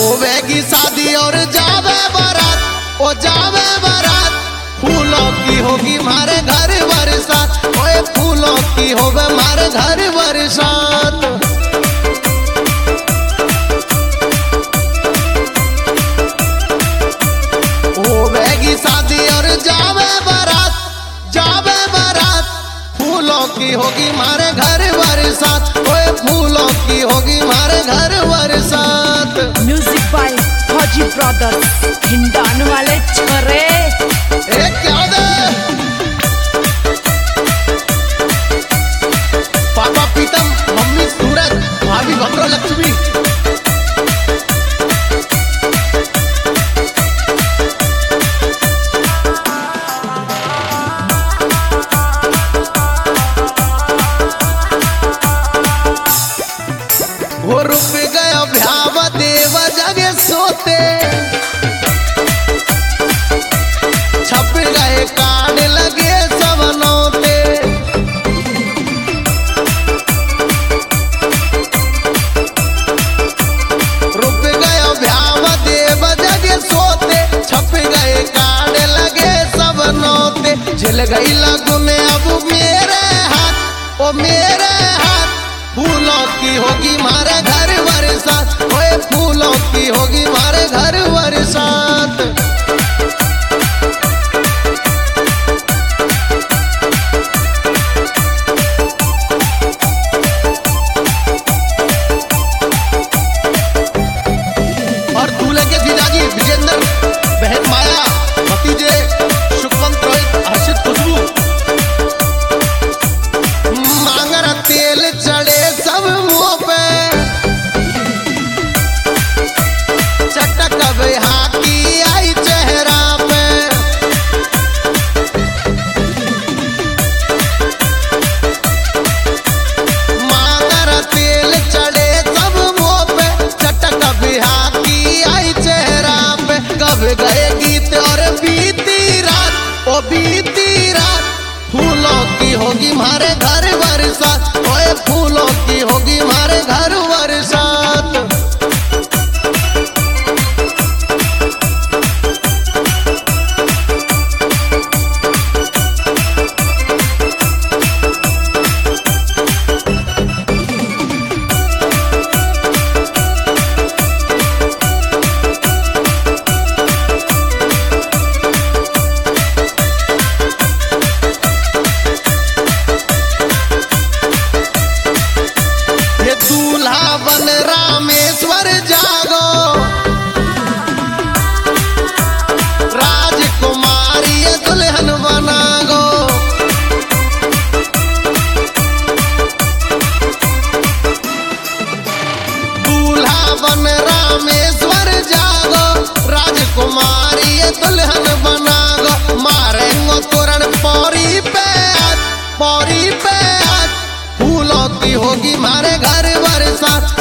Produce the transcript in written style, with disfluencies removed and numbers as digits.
होवेगी शादी और जावे बारात, ओ जावे बारात। फूलों की होगी मारे घर बरसात, ओए फूलों की होवे मारे घर बरसात। होवेगी शादी और जावे बारात, जावे बारात। फूलों की होगी मारे घर बरसात, ओए फूलों की होगी मारे घर बरसात। Music by Fauji brothers, Hindaun वाले छोरे। क्या दे पापा पीतम, मम्मी सूरज, भाभी भद्र लक्ष्मी। वो रुक गया भ्याव देव जगे सोते, छप गए कार्ड लगे सवनों पे। रुक गया भ्याव देव जगे सोते, छप गए कार्ड लगे सवनों पे। झिल गई लगन अब मेरे हाथ, ओ मेरे हाथ। फूलों की होगी मारे घर बरसात, ओए फूलों की होगी मारे घर बरसात। और दूल्हे के जीजाजी विजेंद्र, बहन माया, भतीजे शुभवंत, रोहित, हर्षित, खुशबू। मांगर तेल चढ़े सब मुंह पे, चटक हाकी आई चेहरा पे। मांगर तेल चढ़े सब मुंह पे, चटक हाकी आई चेहरा पे। कब गए गीत और बीती रात, ओ बीती रात। फूलों की होगी मारे घर बरसात, ओए फूलों की होगी मारे घर बरसात। दूल्हा बन रामेश्वर जागो, राजकुमारी दुल्हन बनागो। दूल्हा बन रामेश्वर जागो, राजकुमारी दुल्हन बनागो। मारेंगो तोरण पौरी पे आज, पौरी पे आज। फूलों की होगी मारे घर बरसात,